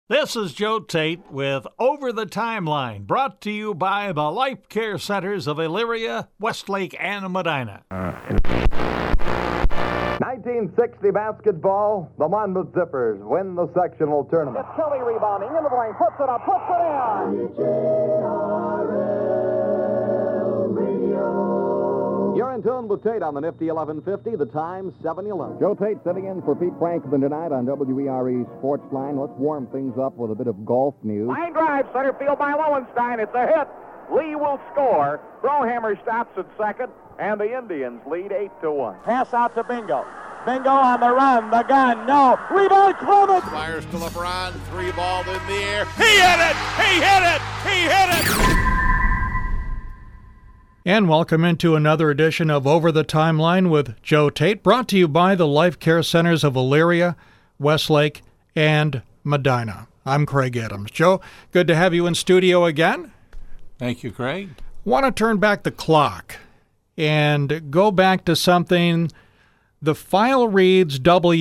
This is Joe Tate with Over the Timeline, brought to you by the Life Care Centers of Elyria, Westlake, and Medina. 1960 basketball, the Monmouth Zippers win the sectional tournament. It's Kelly rebounding in the lane, puts it up, puts it in. You're in tune with Tate on the Nifty 1150, the time 7:11. Joe Tate sitting in for Pete Franklin tonight on WERE Sports Line. Let's warm things up with a bit of golf news. Line drive, center field by Lowenstein. It's a hit. Lee will score. Brohammer stops at second, and the Indians lead 8-1. Pass out to Bingo. Bingo on the run, the gun, no. Rebound, Clement. Fires to LeBron, 3 ball in the air. He hit it! He hit it! He hit it! And welcome into another edition of Over the Timeline with Joe Tate, brought to you by the Life Care Centers of Elyria, Westlake, and Medina. I'm Craig Adams. Joe, good to have you in studio again. Thank you, Craig. Want to turn back the clock and go back to something. The file reads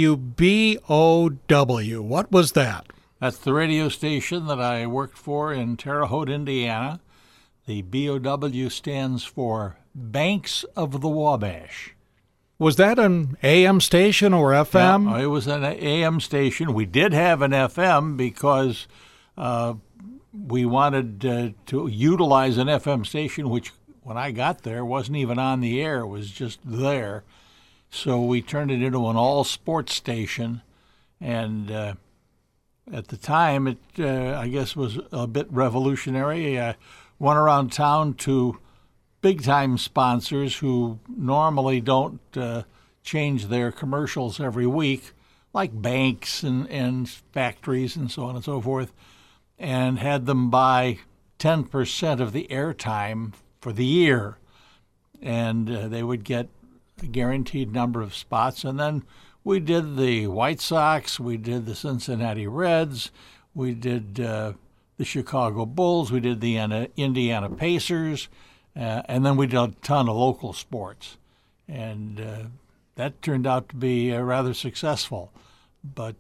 WBOW. What was that? That's the radio station that I worked for in Terre Haute, Indiana. The BOW stands for Banks of the Wabash. Was that an AM station or FM? Yeah, it was an AM station. We did have an FM because we wanted to utilize an FM station, which when I got there wasn't even on the air. It was just there. So we turned it into an all-sports station. And at the time, it, I guess, was a bit revolutionary. Went around town to big-time sponsors who normally don't change their commercials every week, like banks and factories and so on and so forth, and had them buy 10% of the airtime for the year. And they would get a guaranteed number of spots. And then we did the White Sox, we did the Cincinnati Reds, we did the Chicago Bulls, we did the Indiana Pacers, and then we did a ton of local sports. And that turned out to be rather successful. But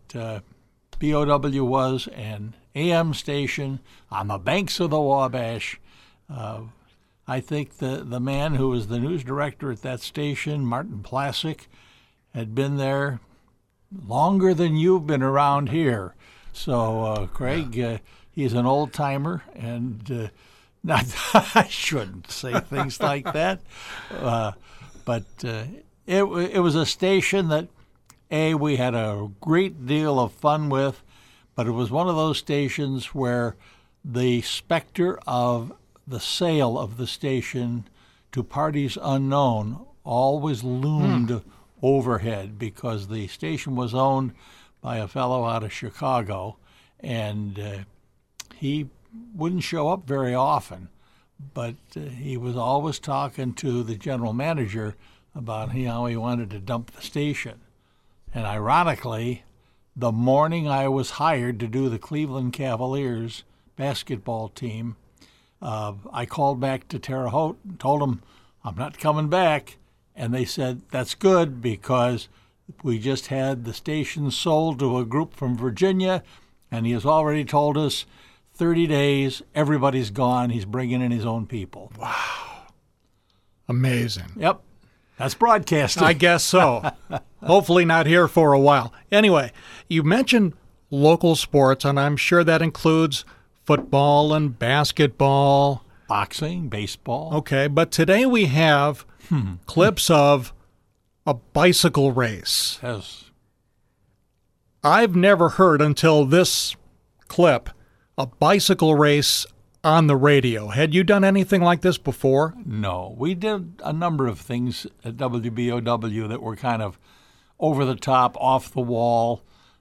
BOW was an AM station on the banks of the Wabash. I think the man who was the news director at that station, Martin Plasick, had been there longer than you've been around here. So, Craig, he's an old-timer, and not I shouldn't say things like that. But it was a station that, we had a great deal of fun with, but it was one of those stations where the specter of the sale of the station to parties unknown always loomed overhead, because the station was owned by a fellow out of Chicago, and he wouldn't show up very often, but he was always talking to the general manager about how he wanted to dump the station. And ironically, the morning I was hired to do the Cleveland Cavaliers basketball team, I called back to Terre Haute and told them I'm not coming back. And they said, that's good, because we just had the station sold to a group from Virginia, and he has already told us 30 days, everybody's gone. He's bringing in his own people. Wow. Amazing. Yep. That's broadcasting. I guess so. Hopefully not here for a while. Anyway, you mentioned local sports, and I'm sure that includes football and basketball. Boxing, baseball. Okay, but today we have clips of a bicycle race. Yes. I've never heard until this clip a bicycle race on the radio. Had you done anything like this before? No. We did a number of things at WBOW that were kind of over the top, off the wall,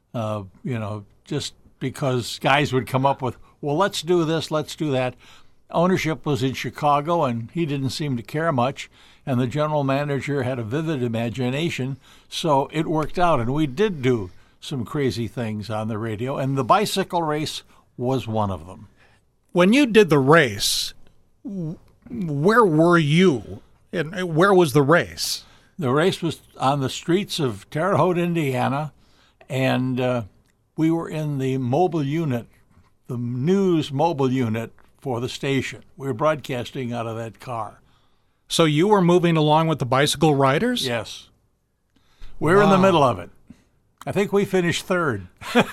just because guys would come up with, well, let's do this, let's do that. Ownership was in Chicago, and he didn't seem to care much, and the general manager had a vivid imagination, so it worked out, and we did do some crazy things on the radio, and the bicycle race was one of them. When you did the race, where were you, and where was the race? The race was on the streets of Terre Haute, Indiana, and we were in the mobile unit the news mobile unit for the station. We were broadcasting out of that car. So you were moving along with the bicycle riders? Yes. We're in the middle of it. I think we finished third.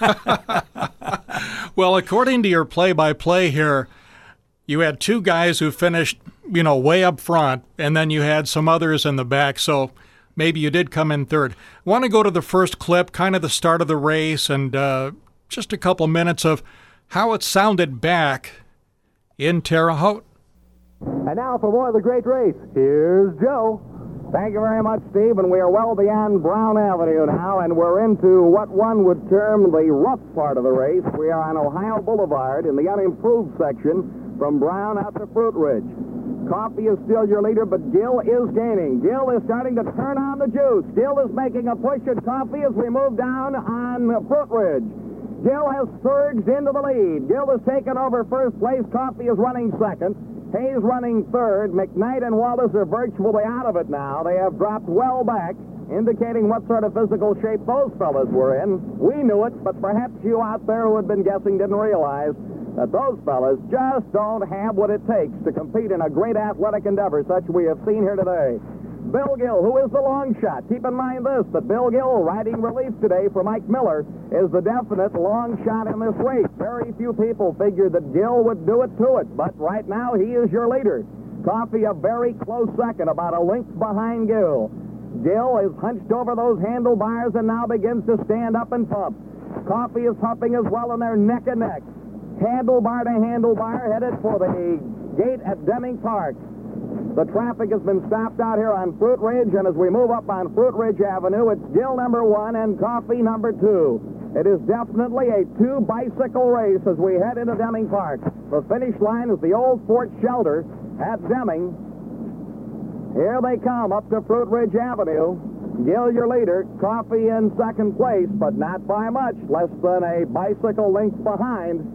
Well, according to your play-by-play here, you had two guys who finished, way up front, and then you had some others in the back, so maybe you did come in third. I want to go to the first clip, kind of the start of the race, and just a couple minutes of how it sounded back in Terre Haute. And now for more of the great race, here's Joe. Thank you very much, Steve, and we are well beyond Brown Avenue now, and we're into what one would term the rough part of the race. We are on Ohio Boulevard in the unimproved section from Brown out to Fruit Ridge. Coffee is still your leader, but Gill is gaining. Gill is starting to turn on the juice. Gill is making a push at Coffee as we move down on Fruit Ridge. Gill has surged into the lead. Gill has taken over first place. Coffee is running second. Hayes running third. McKnight and Wallace are virtually out of it now. They have dropped well back, indicating what sort of physical shape those fellas were in. We knew it, but perhaps you out there who had been guessing didn't realize that those fellas just don't have what it takes to compete in a great athletic endeavor such we have seen here today. Bill Gill, who is the long shot. Keep in mind this, that Bill Gill, riding relief today for Mike Miller, is the definite long shot in this race. Very few people figured that Gill would do it to it, but right now he is your leader. Coffee a very close second, about a length behind Gill. Gill is hunched over those handlebars and now begins to stand up and pump. Coffee is pumping as well, and they're neck and neck. Handlebar to handlebar, headed for the gate at Deming Park. The traffic has been stopped out here on Fruit Ridge, and as we move up on Fruit Ridge Avenue, it's Gill number 1 and Coffee number 2. It is definitely a two-bicycle race as we head into Deming Park. The finish line is the old Fort Shelter at Deming. Here they come up to Fruit Ridge Avenue. Gill, your leader. Coffee in second place, but not by much, less than a bicycle length behind.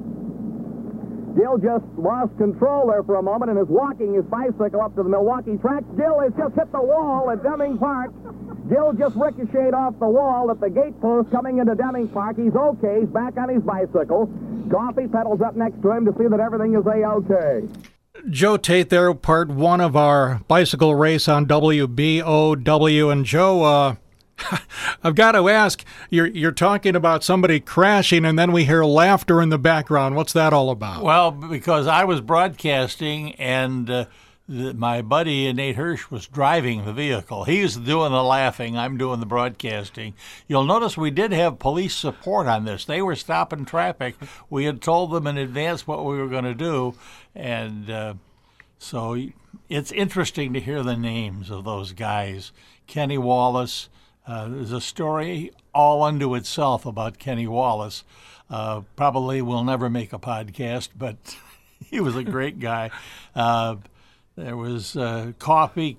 Gill just lost control there for a moment and is walking his bicycle up to the Milwaukee track. Gill has just hit the wall at Deming Park. Gill just ricocheted off the wall at the gate post coming into Deming Park. He's okay. He's back on his bicycle. Coffee pedals up next to him to see that everything is A-okay. Joe Tate there, part one of our bicycle race on WBOW. And Joe, I've got to ask, you're talking about somebody crashing and then we hear laughter in the background. What's that all about? Well, because I was broadcasting and my buddy Nate Hirsch was driving the vehicle. He was doing the laughing. I'm doing the broadcasting. You'll notice we did have police support on this. They were stopping traffic. We had told them in advance what we were going to do. And so it's interesting to hear the names of those guys. Kenny Wallace. There's a story all unto itself about Kenny Wallace. Probably will never make a podcast, but he was a great guy. There was Coffee,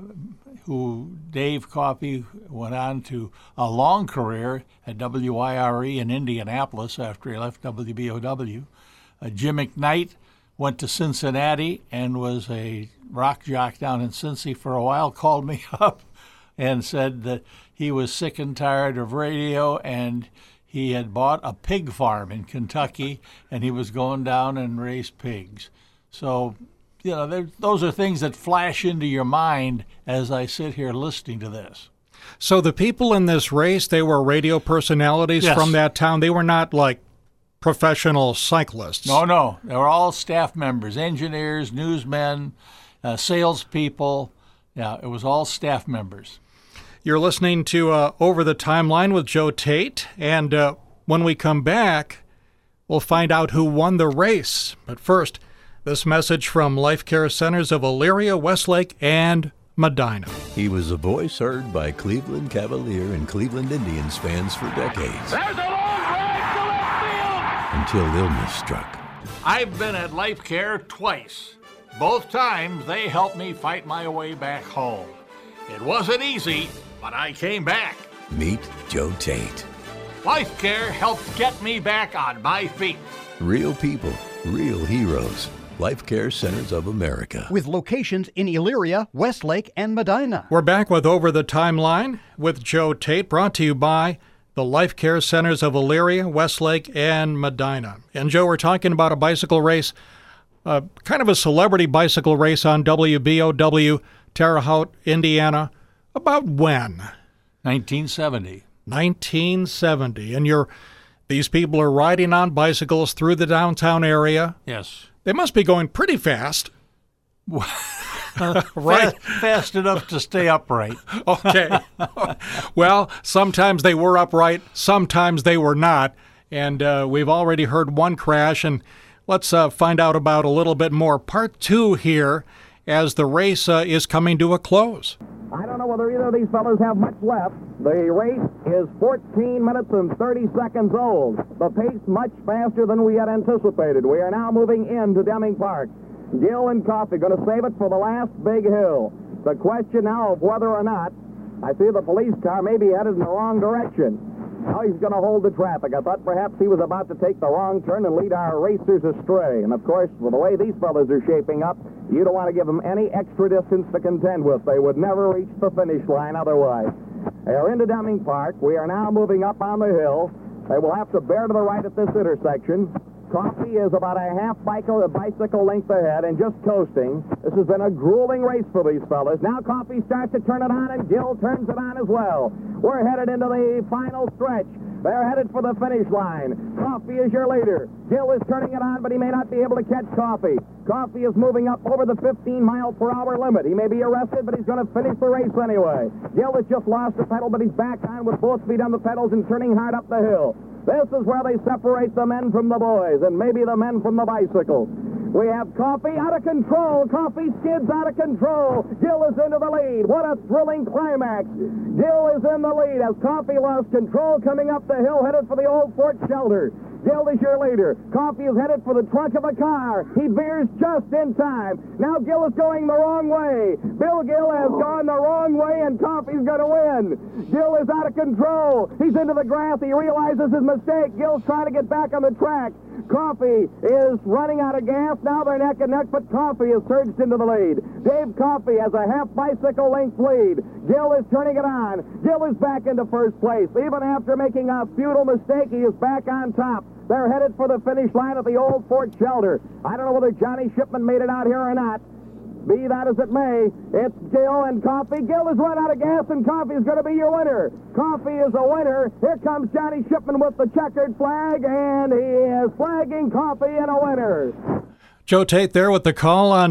Dave Coffee went on to a long career at WIRE in Indianapolis after he left WBOW. Jim McKnight went to Cincinnati and was a rock jock down in Cincy for a while, called me up and said that he was sick and tired of radio, and he had bought a pig farm in Kentucky, and he was going down and raise pigs. So, those are things that flash into your mind as I sit here listening to this. So the people in this race, they were radio personalities from that town. They were not like professional cyclists. No. They were all staff members, engineers, newsmen, salespeople. Yeah, it was all staff members. You're listening to Over the Timeline with Joe Tate, and when we come back, we'll find out who won the race. But first, this message from Life Care Centers of Elyria, Westlake, and Medina. He was a voice heard by Cleveland Cavalier and Cleveland Indians fans for decades. There's a long drive to left field! Until illness struck. I've been at Life Care twice. Both times they helped me fight my way back home. It wasn't easy, but I came back. Meet Joe Tate. Life Care helped get me back on my feet. Real people, real heroes. Life Care Centers of America. With locations in Elyria, Westlake, and Medina. We're back with Over the Timeline with Joe Tate, brought to you by the Life Care Centers of Elyria, Westlake, and Medina. And Joe, we're talking about a bicycle race, kind of a celebrity bicycle race on WBOW, Terre Haute, Indiana. About when? 1970. 1970. And these people are riding on bicycles through the downtown area. Yes. They must be going pretty fast. Right. Fast enough to stay upright. Okay. Well, sometimes they were upright, sometimes they were not. And we've already heard one crash, and let's find out about a little bit more. Part 2 here as the race is coming to a close. I don't know whether either of these fellows have much left. The race is 14 minutes and 30 seconds old. The pace much faster than we had anticipated. We are now moving into Deming Park. Gill and Coffey going to save it for the last big hill. The question now of whether or not, I see the police car may be headed in the wrong direction. Now he's going to hold the traffic. I thought perhaps he was about to take the wrong turn and lead our racers astray. And of course, with the way these fellows are shaping up, you don't want to give them any extra distance to contend with. They would never reach the finish line otherwise. They are into Deming Park. We are now moving up on the hill. They will have to bear to the right at this intersection. Coffey is about a half bicycle length ahead and just coasting. This has been a grueling race for these fellas. Now Coffey starts to turn it on, and Gill turns it on as well. We're headed into the final stretch. They're headed for the finish line. Coffey is your leader. Gill is turning it on, but he may not be able to catch Coffey. Coffey is moving up over the 15-mile-per-hour limit. He may be arrested, but he's going to finish the race anyway. Gill has just lost the pedal, but he's back on with both feet on the pedals and turning hard up the hill. This is where they separate the men from the boys, and maybe the men from the bicycles. We have Coffey out of control. Coffey skids out of control. Gill is into the lead. What a thrilling climax. Gill is in the lead as Coffey lost control coming up the hill, headed for the old Fort Shelter. Gill is your leader. Coffey is headed for the trunk of a car. He veers just in time. Now Gill is going the wrong way. Bill Gill has gone the wrong way, and Coffey's going to win. Gill is out of control. He's into the grass. He realizes his mistake. Gill's trying to get back on the track. Coffey is running out of gas. Now they're neck and neck, but Coffey has surged into the lead. Dave Coffey has a half bicycle length lead. Gill is turning it on. Gill is back into first place. Even after making a futile mistake, he is back on top. They're headed for the finish line at the old Fort Shelter. I don't know whether Johnny Shipman made it out here or not. Be that as it may, it's Gill and Coffey. Gill has run out of gas, and Coffey is going to be your winner. Coffey is a winner. Here comes Johnny Shipman with the checkered flag, and he is flagging Coffey in a winner. Joe Tate there with the call on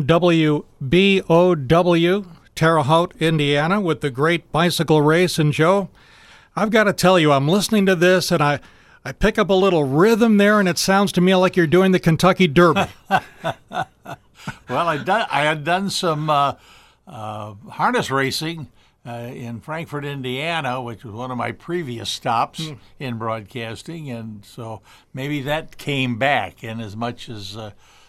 WBOW, Terre Haute, Indiana, with the great bicycle race. And Joe, I've got to tell you, I'm listening to this, and I pick up a little rhythm there, and it sounds to me like you're doing the Kentucky Derby. Well, I had done some harness racing in Frankfort, Indiana, which was one of my previous stops in broadcasting, and so maybe that came back. And as much as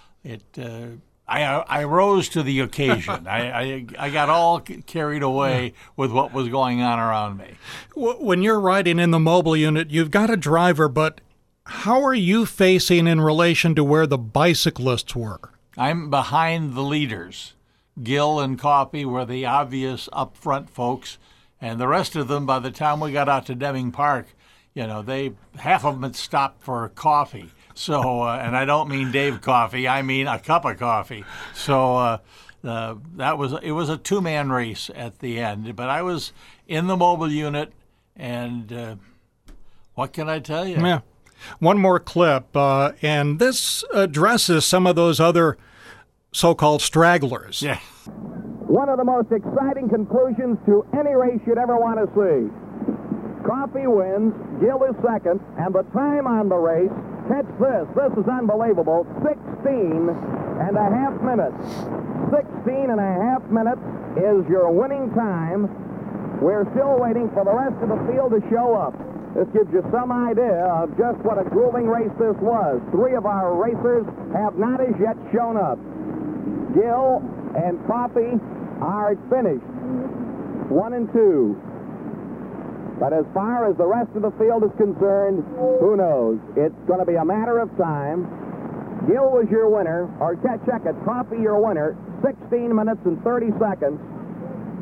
I rose to the occasion. I got all carried away with what was going on around me. When you're riding in the mobile unit, you've got a driver, but how are you facing in relation to where the bicyclists were? I'm behind the leaders. Gill and Coffey were the obvious up-front folks, and the rest of them, by the time we got out to Deming Park, half of them had stopped for coffee. So, and I don't mean Dave Coffey, I mean a cup of coffee. So it was a two-man race at the end. But I was in the mobile unit, and what can I tell you? Yeah. One more clip, and this addresses some of those other so-called stragglers. Yeah. One of the most exciting conclusions to any race you'd ever want to see. Coffey wins, Gill is second, and the time on the race, catch this is unbelievable, 16 and a half minutes. 16 and a half minutes is your winning time. We're still waiting for the rest of the field to show up. This gives you some idea of just what a grueling race this was. Three of our racers have not as yet shown up. Gill and Coffey are finished, 1 and 2. But as far as the rest of the field is concerned, who knows? It's going to be a matter of time. Gill was your winner, or check it, Coffey your winner, 16 minutes and 30 seconds.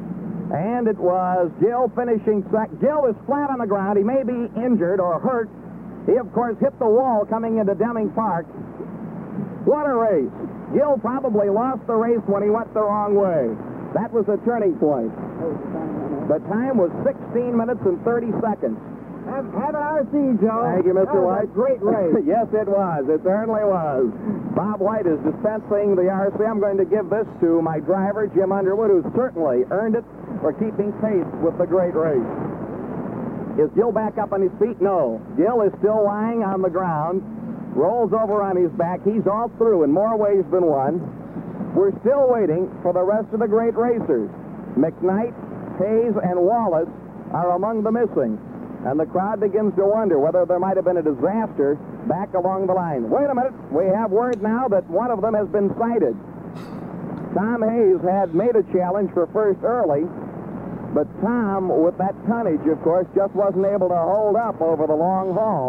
And it was Gill finishing second. Gill is flat on the ground. He may be injured or hurt. He, of course, hit the wall coming into Deming Park. What a race. Gill probably lost the race when he went the wrong way. That was a turning point. The time was 16 minutes and 30 seconds. Have an RC, Joe. Thank you, Mr. White. Great race. Yes, it was. It certainly was. Bob White is dispensing the RC. I'm going to give this to my driver, Jim Underwood, who certainly earned it for keeping pace with the great race. Is Gill back up on his feet? No. Gill is still lying on the ground, rolls over on his back. He's all through in more ways than one. We're still waiting for the rest of the great racers. McKnight, Hayes, and Wallace are among the missing. And the crowd begins to wonder whether there might have been a disaster back along the line. Wait a minute. We have word now that one of them has been sighted. Tom Hayes had made a challenge for first early, but Tom, with that tonnage, of course, just wasn't able to hold up over the long haul.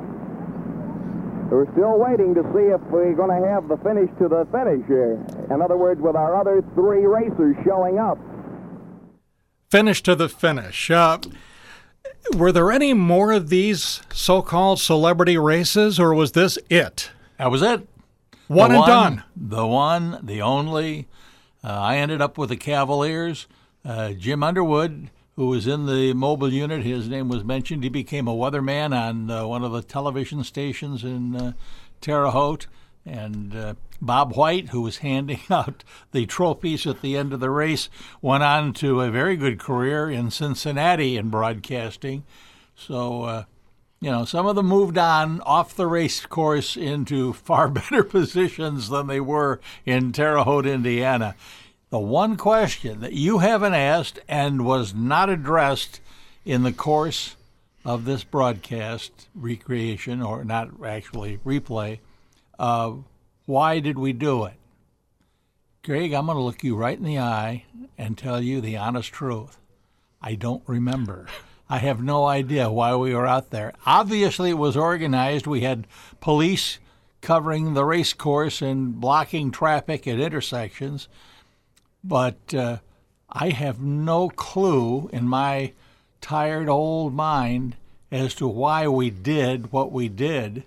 We're still waiting to see if we're going to have the finish to the finish here. In other words, with our other three racers showing up. Finish to the finish. Were there any more of these so-called celebrity races, or was this it? That was it. One and done. The one, the only. I ended up with the Cavaliers. Jim Underwood, who was in the mobile unit, his name was mentioned. He became a weatherman on one of the television stations in Terre Haute. And Bob White, who was handing out the trophies at the end of the race, went on to a very good career in Cincinnati in broadcasting. So, some of them moved on off the race course into far better positions than they were in Terre Haute, Indiana. The one question that you haven't asked and was not addressed in the course of this broadcast, recreation, or not actually replay, why did we do it? Greg, I'm going to look you right in the eye and tell you the honest truth. I don't remember. I have no idea why we were out there. Obviously, it was organized. We had police covering the race course and blocking traffic at intersections. But I have no clue in my tired old mind as to why we did what we did.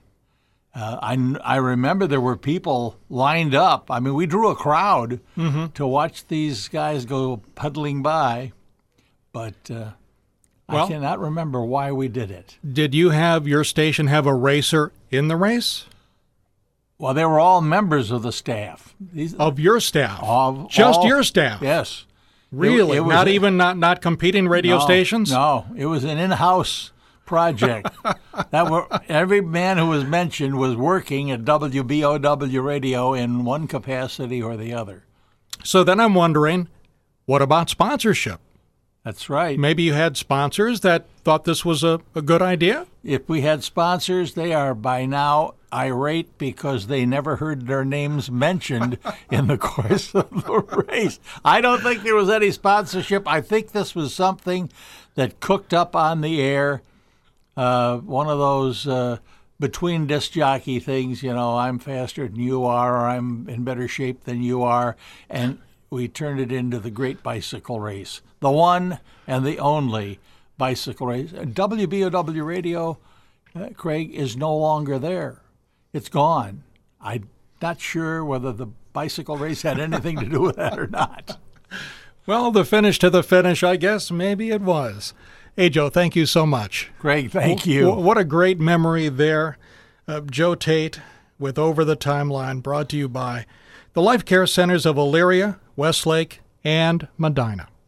I remember there were people lined up. I mean, we drew a crowd to watch these guys go puddling by, but I cannot remember why we did it. Did you have your station have a racer in the race? Well, they were all members of the staff. Of your staff? Just your staff? Yes. Really? It was not competing radio stations? No, it was an in-house project. Every man who was mentioned was working at WBOW Radio in one capacity or the other. So then I'm wondering, what about sponsorship? That's right. Maybe you had sponsors that thought this was a good idea? If we had sponsors, they are by now irate because they never heard their names mentioned in the course of the race. I don't think there was any sponsorship. I think this was something that cooked up on the air. One of those between disc jockey things, I'm faster than you are, or I'm in better shape than you are, and we turned it into the great bicycle race, the one and the only bicycle race. WBOW Radio, Craig, is no longer there. It's gone. I'm not sure whether the bicycle race had anything to do with that or not. Well, the finish to the finish, I guess maybe it was. Hey, Joe, thank you so much. Greg, thank you. What a great memory there. Joe Tate with Over the Timeline, brought to you by the Life Care Centers of Elyria, Westlake, and Medina.